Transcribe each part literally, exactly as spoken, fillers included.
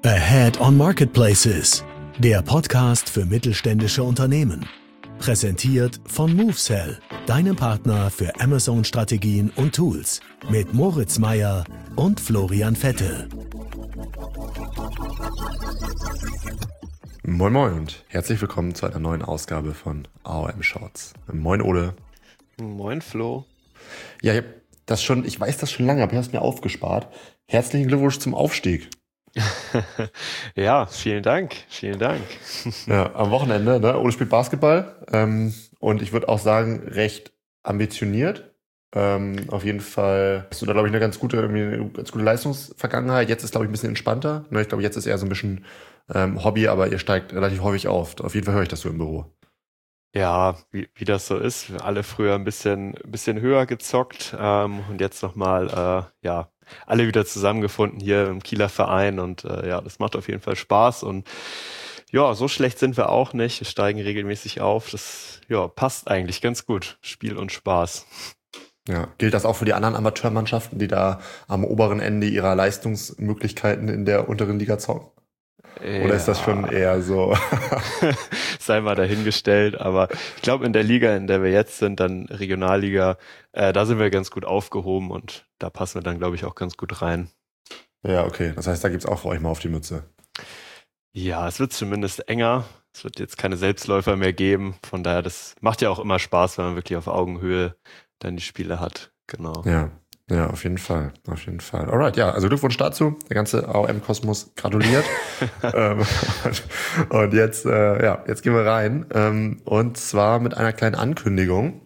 Ahead on Marketplaces, der Podcast für mittelständische Unternehmen. Präsentiert von MoveSell, deinem Partner für Amazon-Strategien und Tools. Mit Moritz Meyer und Florian Vettel. Moin Moin und herzlich willkommen zu einer neuen Ausgabe von A O M Shorts. Moin Ole. Moin Flo. Ja, ich hab das schon, ich weiß das schon lange, aber ich habe es mir aufgespart. Herzlichen Glückwunsch zum Aufstieg. Ja, vielen Dank, vielen Dank. Ja, am Wochenende, ne? Ole spielt Basketball ähm, und ich würde auch sagen, recht ambitioniert. Ähm, auf jeden Fall hast du da, glaube ich, eine ganz gute, irgendwie eine ganz gute Leistungsvergangenheit. Jetzt ist, glaube ich, ein bisschen entspannter. Ne? Ich glaube, jetzt ist eher so ein bisschen ähm, Hobby, aber ihr steigt relativ häufig auf. Auf jeden Fall höre ich das so im Büro. Ja, wie, wie das so ist. Wir alle früher ein bisschen, ein bisschen höher gezockt ähm, und jetzt nochmal, äh, ja, alle wieder zusammengefunden hier im Kieler Verein und äh, ja, das macht auf jeden Fall Spaß und ja, so schlecht sind wir auch nicht. Wir steigen regelmäßig auf. Das ja, passt eigentlich ganz gut. Spiel und Spaß. Ja, gilt das auch für die anderen Amateurmannschaften, die da am oberen Ende ihrer Leistungsmöglichkeiten in der unteren Liga zocken? Oder Ja. ist das schon eher so? Sei mal dahingestellt, aber ich glaube, in der Liga, in der wir jetzt sind, dann Regionalliga, äh, da sind wir ganz gut aufgehoben und da passen wir dann, glaube ich, auch ganz gut rein. Ja, okay. Das heißt, da gibt's auch für euch mal auf die Mütze. Ja, es wird zumindest enger. Es wird jetzt keine Selbstläufer mehr geben. Von daher, das macht ja auch immer Spaß, wenn man wirklich auf Augenhöhe dann die Spiele hat. Genau. Ja. Ja, auf jeden Fall, auf jeden Fall. Alright, ja, also Glückwunsch dazu. Der ganze A O M-Kosmos gratuliert. ähm, und, und jetzt, äh, ja, jetzt gehen wir rein. Ähm, und zwar mit einer kleinen Ankündigung.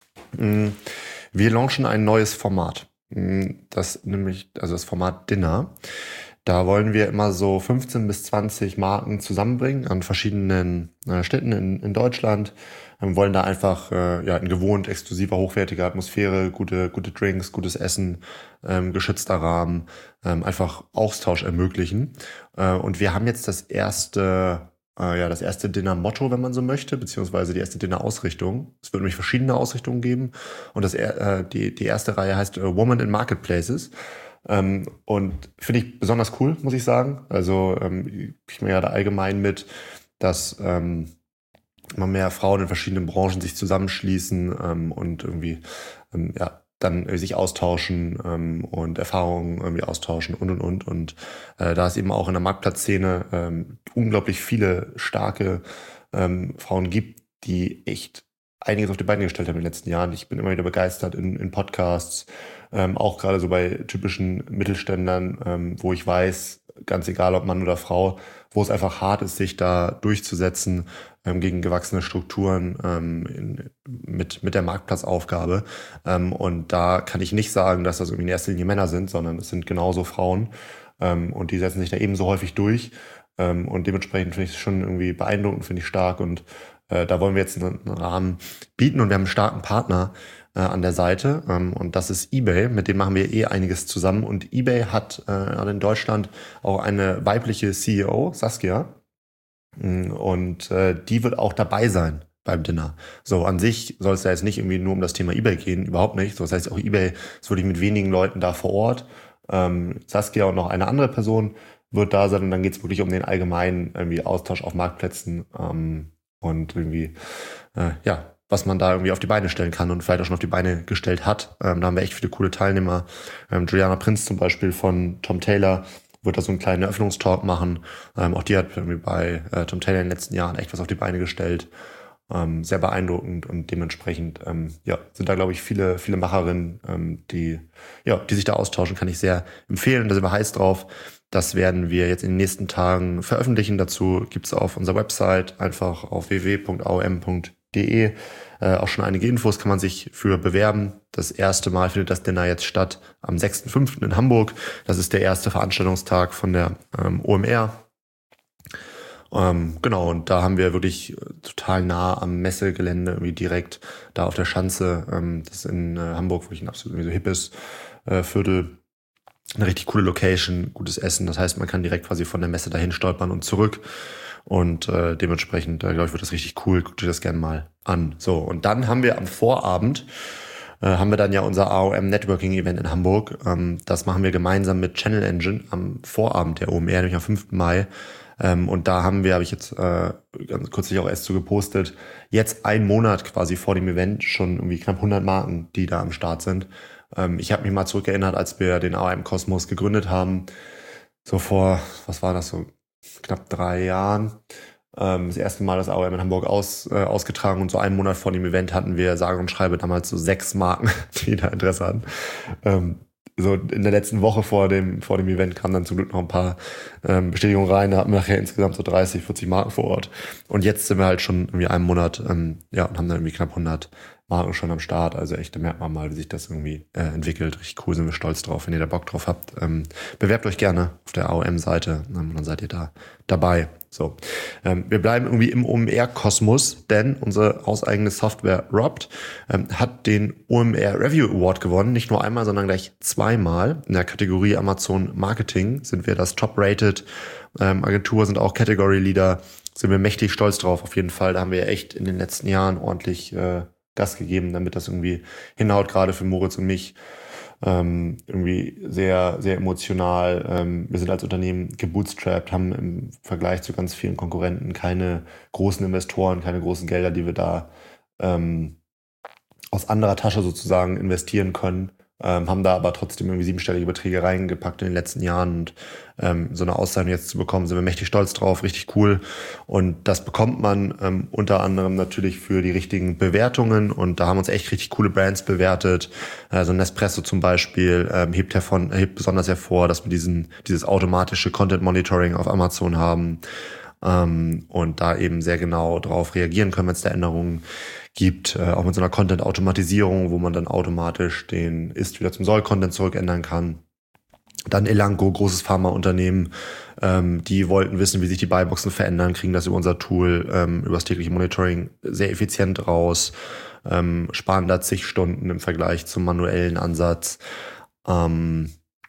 Wir launchen ein neues Format. Das nämlich, also das Format Dinner. Da wollen wir immer so fünfzehn bis zwanzig Marken zusammenbringen an verschiedenen äh, Städten in, in Deutschland. Wir wollen da einfach äh, ja, in gewohnt exklusiver, hochwertiger Atmosphäre, gute gute Drinks, gutes Essen, ähm, geschützter Rahmen, ähm, einfach Austausch ermöglichen. Äh, und wir haben jetzt das erste, äh, ja das erste Dinner-Motto, wenn man so möchte, beziehungsweise die erste Dinner-Ausrichtung. Es wird nämlich verschiedene Ausrichtungen geben. Und das äh, die die erste Reihe heißt äh, Women in Marketplaces. Ähm, und finde ich besonders cool, muss ich sagen. Also ähm, ich mir ja da allgemein mit, dass ähm, immer mehr Frauen in verschiedenen Branchen sich zusammenschließen ähm, und irgendwie ähm, ja dann äh, sich austauschen ähm, und Erfahrungen irgendwie austauschen und und und und äh, da es eben auch in der Marktplatzszene ähm, unglaublich viele starke ähm, Frauen gibt, die echt einiges auf die Beine gestellt haben in den letzten Jahren. Ich bin immer wieder begeistert in, in Podcasts, ähm, auch gerade so bei typischen Mittelständlern, ähm, wo ich weiß, ganz egal ob Mann oder Frau, wo es einfach hart ist, sich da durchzusetzen ähm, gegen gewachsene Strukturen ähm, in, mit mit der Marktplatzaufgabe. Ähm, und da kann ich nicht sagen, dass das irgendwie in erster Linie Männer sind, sondern es sind genauso Frauen. Ähm, und die setzen sich da ebenso häufig durch. Ähm, und dementsprechend finde ich es schon irgendwie beeindruckend, finde ich stark. Und äh, da wollen wir jetzt einen, einen Rahmen bieten. Und wir haben einen starken Partner äh, an der Seite. Ähm, und das ist eBay. Mit dem machen wir eh einiges zusammen. Und eBay hat äh, in Deutschland auch eine weibliche C E O, Saskia. Und äh, die wird auch dabei sein beim Dinner. So, an sich soll es ja jetzt nicht irgendwie nur um das Thema eBay gehen, überhaupt nicht. So, das heißt, auch eBay ist wirklich mit wenigen Leuten da vor Ort. Ähm, Saskia und noch eine andere Person wird da sein und dann geht es wirklich um den allgemeinen irgendwie Austausch auf Marktplätzen ähm, und irgendwie, äh, ja, was man da irgendwie auf die Beine stellen kann und vielleicht auch schon auf die Beine gestellt hat. Ähm, da haben wir echt viele coole Teilnehmer. Ähm, Juliana Prinz zum Beispiel von Tom Taylor wird da so einen kleinen Eröffnungstalk machen. Ähm, auch die hat irgendwie bei äh, Tom Taylor in den letzten Jahren echt was auf die Beine gestellt. Ähm, sehr beeindruckend und dementsprechend ähm, ja, sind da, glaube ich, viele viele Macherinnen, ähm, die ja, die sich da austauschen, kann ich sehr empfehlen. Da sind wir heiß drauf. Das werden wir jetzt in den nächsten Tagen veröffentlichen. Dazu gibt's auf unserer Website einfach auf w w w punkt a o m punkt d e äh, auch schon einige Infos, kann man sich für bewerben. Das erste Mal findet das Dinner jetzt statt am sechsten fünften in Hamburg. Das ist der erste Veranstaltungstag von der ähm, O M R. Ähm, genau, und da haben wir wirklich total nah am Messegelände, irgendwie direkt da auf der Schanze. Ähm, das ist in äh, Hamburg wirklich ein absolut so hippes äh, Viertel. Eine richtig coole Location, gutes Essen. Das heißt, man kann direkt quasi von der Messe dahin stolpern und zurück. Und äh, dementsprechend, äh, glaube ich, wird das richtig cool. Guckt euch das gerne mal an. So, und dann haben wir am Vorabend äh, haben wir dann ja unser A O M Networking Event in Hamburg. Ähm, das machen wir gemeinsam mit Channel Engine am Vorabend der O M R, nämlich am fünften Mai. Ähm, und da haben wir, habe ich jetzt äh, ganz kürzlich auch erst so gepostet, jetzt einen Monat quasi vor dem Event schon irgendwie knapp hundert Marken, die da am Start sind. Ähm, ich habe mich mal zurückerinnert, als wir den A O M Kosmos gegründet haben, so vor, was war das, so knapp drei Jahren. Ähm, das erste Mal das A O M in Hamburg aus, äh, ausgetragen und so einen Monat vor dem Event hatten wir, sage und schreibe, damals so sechs Marken, die da Interesse hatten. Ähm, so in der letzten Woche vor dem, vor dem Event kamen dann zum Glück noch ein paar ähm, Bestätigungen rein. Da hatten wir nachher insgesamt so dreißig, vierzig Marken vor Ort. Und jetzt sind wir halt schon irgendwie einen Monat, ähm, ja, und haben dann irgendwie knapp hundert Marken schon am Start. Also echt, da merkt man mal, wie sich das irgendwie äh, entwickelt. Richtig cool, sind wir stolz drauf. Wenn ihr da Bock drauf habt, ähm, bewerbt euch gerne auf der A O M-Seite, ähm, dann seid ihr da dabei. So, ähm, wir bleiben irgendwie im O M R-Kosmos, denn unsere hauseigene Software Robt ähm, hat den O M R Review Award gewonnen. Nicht nur einmal, sondern gleich zweimal. In der Kategorie Amazon Marketing sind wir das Top-Rated ähm, Agentur, sind auch Category Leader. Sind wir mächtig stolz drauf, auf jeden Fall. Da haben wir echt in den letzten Jahren ordentlich äh, Gas gegeben, damit das irgendwie hinhaut, gerade für Moritz und mich. Ähm, irgendwie sehr, sehr emotional. Ähm, wir sind als Unternehmen gebootstrapped, haben im Vergleich zu ganz vielen Konkurrenten keine großen Investoren, keine großen Gelder, die wir da ähm, aus anderer Tasche sozusagen investieren können. Ähm, haben da aber trotzdem irgendwie siebenstellige Beträge reingepackt in den letzten Jahren und ähm, so eine Auszeichnung jetzt zu bekommen, sind wir mächtig stolz drauf, richtig cool. Und das bekommt man ähm, unter anderem natürlich für die richtigen Bewertungen und da haben uns echt richtig coole Brands bewertet. Also Nespresso zum Beispiel ähm, hebt, hervon, hebt besonders hervor, dass wir diesen dieses automatische Content Monitoring auf Amazon haben ähm, und da eben sehr genau drauf reagieren können, wenn es da Änderungen gibt, äh, auch mit so einer Content-Automatisierung, wo man dann automatisch den Ist wieder zum Soll-Content zurückändern kann. Dann Elanco, großes Pharmaunternehmen, ähm, die wollten wissen, wie sich die Buyboxen verändern, kriegen das über unser Tool, ähm, über das tägliche Monitoring sehr effizient raus, ähm, sparen da zig Stunden im Vergleich zum manuellen Ansatz. Ähm,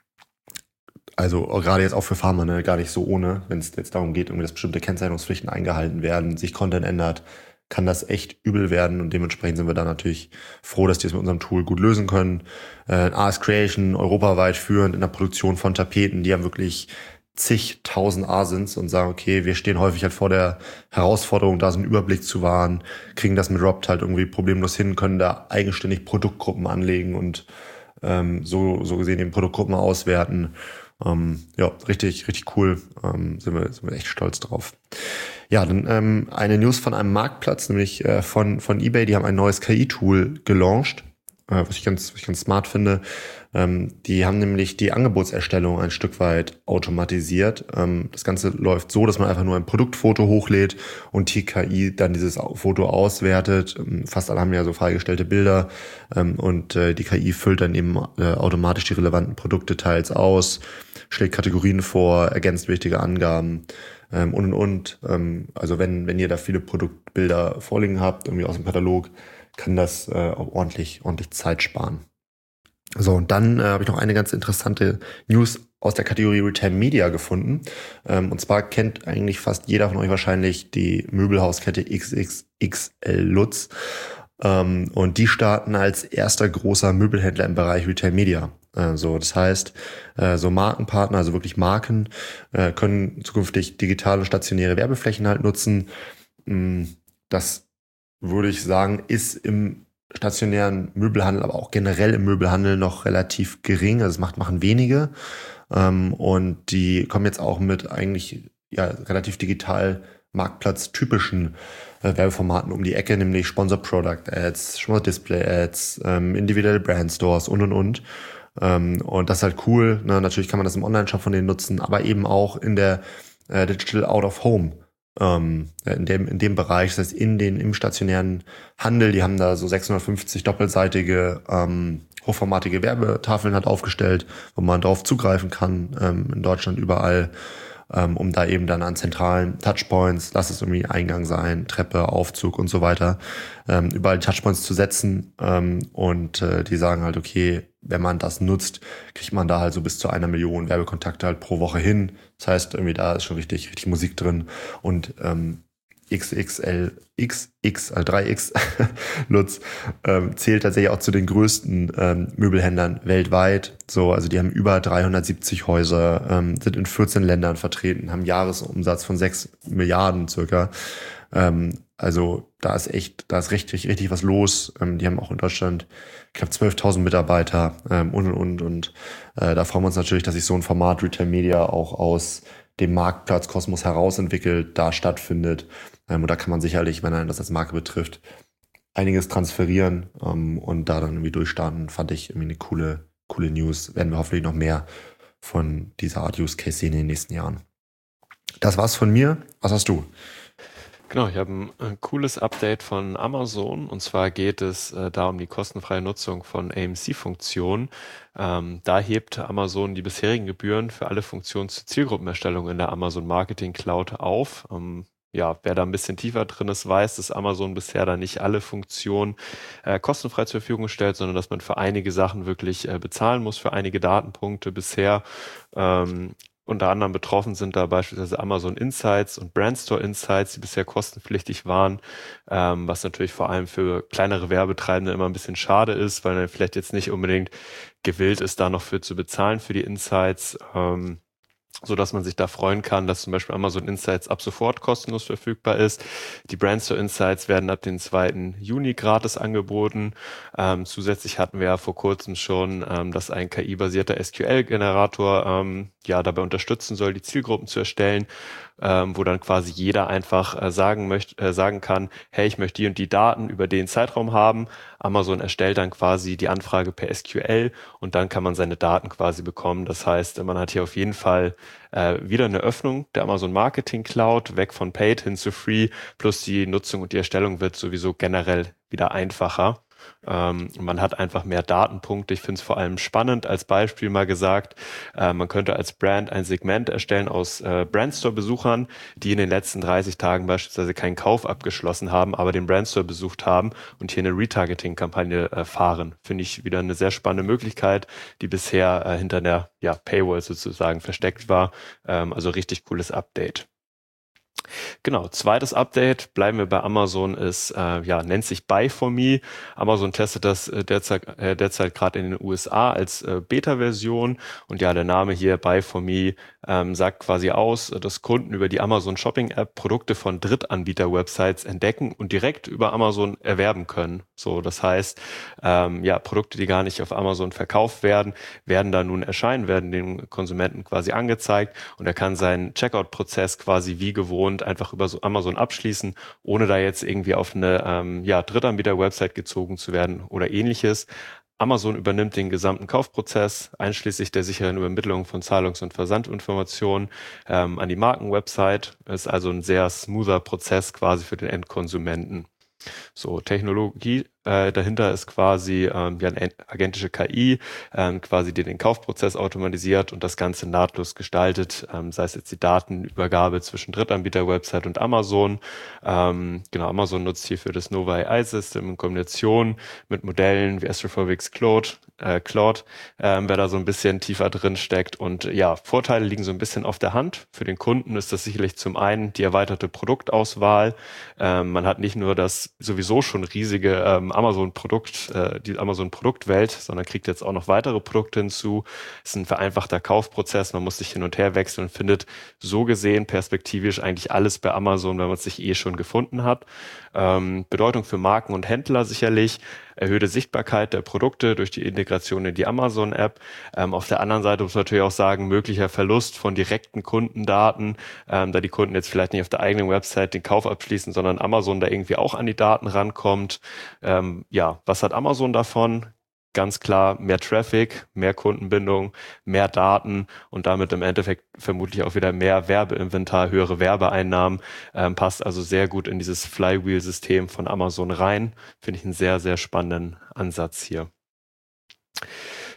also gerade jetzt auch für Pharma, ne, gar nicht so ohne, wenn es jetzt darum geht, irgendwie, dass bestimmte Kennzeichnungspflichten eingehalten werden, sich Content ändert, kann das echt übel werden und dementsprechend sind wir da natürlich froh, dass die es mit unserem Tool gut lösen können. Äh, Ars Creation, europaweit führend in der Produktion von Tapeten, die haben wirklich zigtausend Asins und sagen, okay, wir stehen häufig halt vor der Herausforderung, da so einen Überblick zu wahren, kriegen das mit Robt halt irgendwie problemlos hin, können da eigenständig Produktgruppen anlegen und ähm, so so gesehen eben Produktgruppen auswerten. Ähm, ja, richtig, richtig cool. Ähm, sind wir, sind wir echt stolz drauf. Ja, dann ähm, eine News von einem Marktplatz, nämlich äh, von von eBay. Die haben ein neues K I-Tool gelauncht, äh, was ich ganz, was ich ganz smart finde. Ähm, die haben nämlich die Angebotserstellung ein Stück weit automatisiert. Ähm, das Ganze läuft so, dass man einfach nur ein Produktfoto hochlädt und die K I dann dieses Foto auswertet. Ähm, fast alle haben ja so freigestellte Bilder ähm, und äh, die K I füllt dann eben äh, automatisch die relevanten Produktdetails aus, schlägt Kategorien vor, ergänzt wichtige Angaben. Ähm, und und und. Ähm, also wenn wenn ihr da viele Produktbilder vorliegen habt, irgendwie aus dem Katalog, kann das äh, auch ordentlich ordentlich Zeit sparen. So, und dann äh, habe ich noch eine ganz interessante News aus der Kategorie Retail Media gefunden. Ähm, und zwar kennt eigentlich fast jeder von euch wahrscheinlich die Möbelhauskette X X X L Lutz. Ähm, und die starten als erster großer Möbelhändler im Bereich Retail Media. Äh, so, das heißt, äh, so Markenpartner, also wirklich Marken, äh, können zukünftig digitale und stationäre Werbeflächen halt nutzen. Das würde ich sagen, ist im stationären Möbelhandel, aber auch generell im Möbelhandel noch relativ gering. Also das macht, machen wenige. Ähm, und die kommen jetzt auch mit eigentlich ja relativ digital marktplatztypischen äh, Werbeformaten um die Ecke, nämlich Sponsor Product Ads, Sponsor Display Ads, ähm, individuelle Brand Stores und und und. Ähm, und das ist halt cool. Ne? Natürlich kann man das im Online-Shop von denen nutzen, aber eben auch in der äh, Digital Out of Home. Ähm, in dem in dem Bereich, das heißt in den im stationären Handel, die haben da so sechshundertfünfzig doppelseitige ähm, hochformatige Werbetafeln halt aufgestellt, wo man drauf zugreifen kann, ähm, in Deutschland überall, ähm, um da eben dann an zentralen Touchpoints, lass es irgendwie Eingang sein, Treppe, Aufzug und so weiter, ähm, überall Touchpoints zu setzen, ähm, und äh, die sagen halt, okay, wenn man das nutzt, kriegt man da halt so bis zu einer Million Werbekontakte halt pro Woche hin. Das heißt, irgendwie da ist schon richtig, richtig Musik drin. Und ähm, X X L, X X, also drei X Lutz, ähm, zählt tatsächlich auch zu den größten ähm, Möbelhändlern weltweit. So, also die haben über dreihundertsiebzig Häuser, ähm, sind in vierzehn Ländern vertreten, haben Jahresumsatz von sechs Milliarden circa. Ähm, also da ist echt, da ist richtig, richtig was los. Ähm, die haben auch in Deutschland, ich glaube, zwölftausend Mitarbeiter ähm, und, und, und. Und äh, da freuen wir uns natürlich, dass sich so ein Format Retail Media auch aus dem Marktplatz Kosmos herausentwickelt, da stattfindet. Ähm, und da kann man sicherlich, wenn einen das als Marke betrifft, einiges transferieren ähm, und da dann irgendwie durchstarten. Fand ich irgendwie eine coole, coole News. Werden wir hoffentlich noch mehr von dieser Art Use Case sehen in den nächsten Jahren. Das war's von mir. Was hast du? Genau, ich habe ein, ein cooles Update von Amazon, und zwar geht es äh, da um die kostenfreie Nutzung von A M C-Funktionen. Ähm, da hebt Amazon die bisherigen Gebühren für alle Funktionen zur Zielgruppenerstellung in der Amazon Marketing Cloud auf. Ähm, ja, wer da ein bisschen tiefer drin ist, weiß, dass Amazon bisher da nicht alle Funktionen äh, kostenfrei zur Verfügung stellt, sondern dass man für einige Sachen wirklich äh, bezahlen muss, für einige Datenpunkte bisher. Ähm, Unter anderem betroffen sind da beispielsweise Amazon Insights und Brandstore Insights, die bisher kostenpflichtig waren, ähm, was natürlich vor allem für kleinere Werbetreibende immer ein bisschen schade ist, weil man vielleicht jetzt nicht unbedingt gewillt ist, da noch für zu bezahlen für die Insights, ähm, so dass man sich da freuen kann, dass zum Beispiel Amazon Insights ab sofort kostenlos verfügbar ist. Die Brandstore Insights werden ab dem zweiten Juni gratis angeboten. Ähm, zusätzlich hatten wir ja vor kurzem schon, ähm, dass ein K I-basierter S Q L-Generator ähm, ja dabei unterstützen soll, die Zielgruppen zu erstellen, ähm, wo dann quasi jeder einfach äh, sagen möchte, äh, sagen kann, hey, ich möchte die und die Daten über den Zeitraum haben. Amazon erstellt dann quasi die Anfrage per S Q L und dann kann man seine Daten quasi bekommen. Das heißt, man hat hier auf jeden Fall äh, wieder eine Öffnung der Amazon Marketing Cloud, weg von Paid hin zu Free, plus die Nutzung und die Erstellung wird sowieso generell wieder einfacher. Ähm, man hat einfach mehr Datenpunkte. Ich finde es vor allem spannend. Als Beispiel mal gesagt, äh, man könnte als Brand ein Segment erstellen aus äh, Brandstore-Besuchern, die in den letzten dreißig Tagen beispielsweise keinen Kauf abgeschlossen haben, aber den Brandstore besucht haben und hier eine Retargeting-Kampagne äh, fahren. Finde ich wieder eine sehr spannende Möglichkeit, die bisher äh, hinter der ja, Paywall sozusagen versteckt war. Ähm, also richtig cooles Update. Genau, zweites Update, bleiben wir bei Amazon, ist, äh, ja, nennt sich Buy for Me. Amazon testet das äh, derzeit, äh, derzeit gerade in den U S A als äh, Beta-Version und ja, der Name hier Buy for Me ähm, sagt quasi aus, dass Kunden über die Amazon Shopping App Produkte von Drittanbieter-Websites entdecken und direkt über Amazon erwerben können. So, das heißt, ähm, ja, Produkte, die gar nicht auf Amazon verkauft werden, werden da nun erscheinen, werden dem Konsumenten quasi angezeigt und er kann seinen Checkout-Prozess quasi wie gewohnt einfach über so Amazon abschließen, ohne da jetzt irgendwie auf eine ähm, ja, Drittanbieter-Website gezogen zu werden oder ähnliches. Amazon übernimmt den gesamten Kaufprozess, einschließlich der sicheren Übermittlung von Zahlungs- und Versandinformationen ähm, an die Markenwebsite. Ist also ein sehr smoother Prozess quasi für den Endkonsumenten. So, Technologie äh, dahinter ist quasi ähm, ja, eine agentische K I, ähm, quasi die den Kaufprozess automatisiert und das Ganze nahtlos gestaltet, ähm, sei es jetzt die Datenübergabe zwischen Drittanbieter-Website und Amazon. Ähm, genau, Amazon nutzt hierfür das Nova A I-System in Kombination mit Modellen wie Astrophobics Claude, äh, Claude ähm, wer da so ein bisschen tiefer drin steckt. Und ja, Vorteile liegen so ein bisschen auf der Hand. Für den Kunden ist das sicherlich zum einen die erweiterte Produktauswahl. Ähm, man hat nicht nur das sowieso schon riesige ähm, Amazon-Produkt, äh, die Amazon-Produktwelt, sondern kriegt jetzt auch noch weitere Produkte hinzu. Es ist ein vereinfachter Kaufprozess, man muss sich hin und her wechseln und findet so gesehen perspektivisch eigentlich alles bei Amazon, wenn man es sich eh schon gefunden hat. Ähm, Bedeutung für Marken und Händler sicherlich, erhöhte Sichtbarkeit der Produkte durch die Integration in die Amazon-App. Ähm, auf der anderen Seite muss man natürlich auch sagen, möglicher Verlust von direkten Kundendaten, ähm, da die Kunden jetzt vielleicht nicht auf der eigenen Website den Kauf abschließen, sondern Amazon da irgendwie auch an die Daten rankommt. Ähm, ja, was hat Amazon davon? Ganz klar mehr Traffic, mehr Kundenbindung, mehr Daten und damit im Endeffekt vermutlich auch wieder mehr Werbeinventar, höhere Werbeeinnahmen. Ähm, passt also sehr gut in dieses Flywheel-System von Amazon rein. Finde ich einen sehr, sehr spannenden Ansatz hier.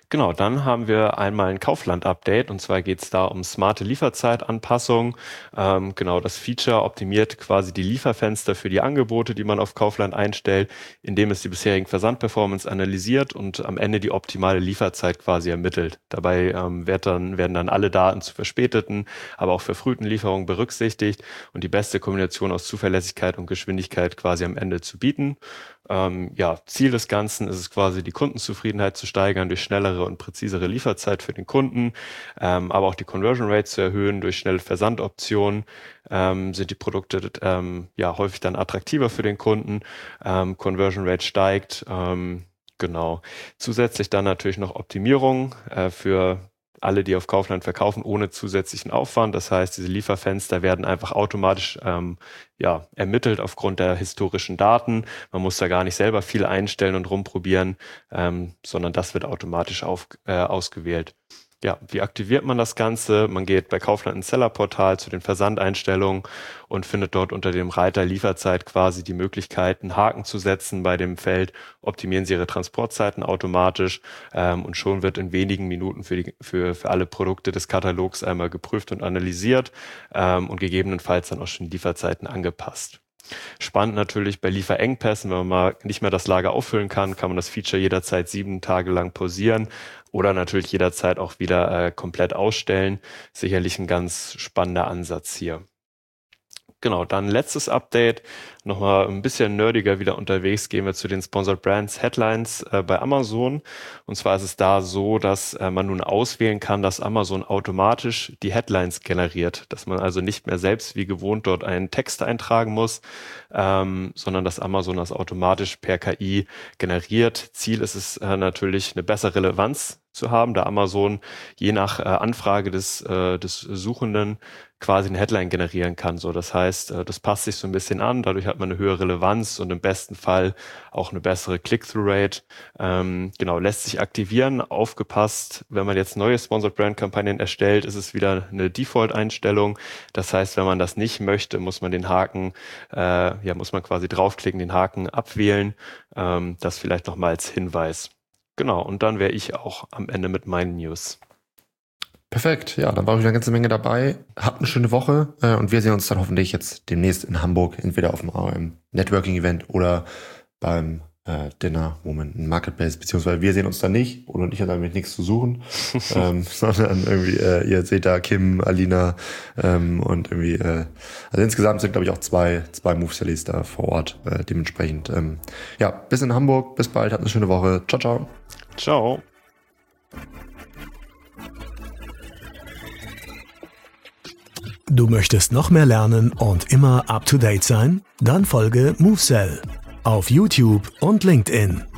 Genau, dann haben wir einmal ein Kaufland-Update und zwar geht es da um smarte Lieferzeitanpassung. Ähm, genau, das Feature optimiert quasi die Lieferfenster für die Angebote, die man auf Kaufland einstellt, indem es die bisherigen Versandperformance analysiert und am Ende die optimale Lieferzeit quasi ermittelt. Dabei ähm, wird dann, werden dann alle Daten zu verspäteten, aber auch verfrühten Lieferungen berücksichtigt und die beste Kombination aus Zuverlässigkeit und Geschwindigkeit quasi am Ende zu bieten. Ähm, ja, Ziel des Ganzen ist es quasi, die Kundenzufriedenheit zu steigern durch schnellere und präzisere Lieferzeit für den Kunden, ähm, aber auch die Conversion Rate zu erhöhen durch schnelle Versandoptionen. Ähm, sind die Produkte ähm, ja häufig dann attraktiver für den Kunden, ähm, Conversion Rate steigt, ähm, genau. Zusätzlich dann natürlich noch Optimierung äh, für alle, die auf Kaufland verkaufen, ohne zusätzlichen Aufwand. Das heißt, diese Lieferfenster werden einfach automatisch ähm, ja, ermittelt aufgrund der historischen Daten. Man muss da gar nicht selber viel einstellen und rumprobieren, ähm, sondern das wird automatisch auf, äh, ausgewählt. Ja, wie aktiviert man das Ganze? Man geht bei Kaufland ins Sellerportal zu den Versandeinstellungen und findet dort unter dem Reiter Lieferzeit quasi die Möglichkeit, einen Haken zu setzen bei dem Feld. Optimieren Sie Ihre Transportzeiten automatisch ähm, und schon wird in wenigen Minuten für, die, für, für alle Produkte des Katalogs einmal geprüft und analysiert ähm, und gegebenenfalls dann auch schon Lieferzeiten angepasst. Spannend natürlich bei Lieferengpässen, wenn man mal nicht mehr das Lager auffüllen kann, kann man das Feature jederzeit sieben Tage lang pausieren oder natürlich jederzeit auch wieder äh, komplett ausstellen. Sicherlich ein ganz spannender Ansatz hier. Genau, dann letztes Update, nochmal ein bisschen nerdiger wieder unterwegs, gehen wir zu den Sponsored Brands Headlines äh, bei Amazon. Und zwar ist es da so, dass äh, man nun auswählen kann, dass Amazon automatisch die Headlines generiert, dass man also nicht mehr selbst wie gewohnt dort einen Text eintragen muss, ähm, sondern dass Amazon das automatisch per K I generiert. Ziel ist es äh, natürlich, eine bessere Relevanz zu haben, da Amazon je nach äh, Anfrage des, äh, des Suchenden quasi eine Headline generieren kann. So, das heißt, äh, das passt sich so ein bisschen an, dadurch hat man eine höhere Relevanz und im besten Fall auch eine bessere Click-Through-Rate. Ähm, genau, lässt sich aktivieren, aufgepasst. Wenn man jetzt neue Sponsored Brand-Kampagnen erstellt, ist es wieder eine Default-Einstellung. Das heißt, wenn man das nicht möchte, muss man den Haken, äh, ja, muss man quasi draufklicken, den Haken abwählen. Ähm, das vielleicht nochmal als Hinweis. Genau, und dann wäre ich auch am Ende mit meinen News. Perfekt, ja, dann war wieder eine ganze Menge dabei. Habt eine schöne Woche äh, und wir sehen uns dann hoffentlich jetzt demnächst in Hamburg, entweder auf dem A O M Networking-Event oder beim äh, Dinner Woman Marketplace, beziehungsweise wir sehen uns da nicht, oder ich habe damit nichts zu suchen, ähm, sondern irgendwie, äh, ihr seht da Kim, Alina ähm, und irgendwie, äh, also insgesamt sind glaube ich auch zwei, zwei Movesellies da vor Ort, äh, dementsprechend. Ähm, ja, bis in Hamburg, bis bald, habt eine schöne Woche, ciao, ciao. Ciao. Du möchtest noch mehr lernen und immer up to date sein? Dann folge Movesell auf YouTube und LinkedIn.